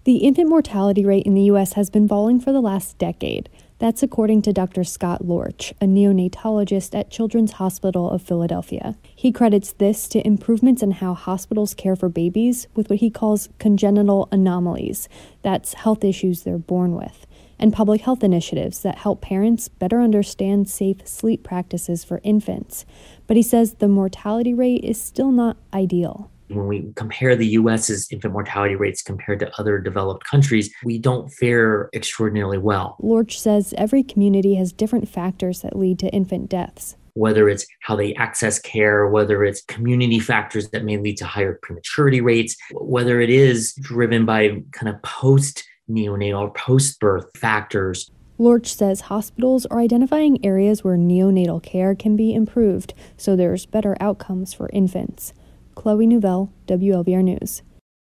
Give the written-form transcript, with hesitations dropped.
The infant mortality rate in the U.S. has been falling for the last decade. That's according to Dr. Scott Lorch, a neonatologist at Children's Hospital of Philadelphia. He credits this to improvements in how hospitals care for babies with what he calls congenital anomalies. That's health issues they're born with, and public health initiatives that help parents better understand safe sleep practices for infants. But he says the mortality rate is still not ideal. When we compare the U.S.'s infant mortality rates compared to other developed countries, we don't fare extraordinarily well. Lorch says every community has different factors that lead to infant deaths. Whether it's how they access care, whether it's community factors that may lead to higher prematurity rates, whether it is driven by kind of post-neonatal or post-birth factors. Lorch says hospitals are identifying areas where neonatal care can be improved so there's better outcomes for infants. Chloe Nouvelle, WLBR News.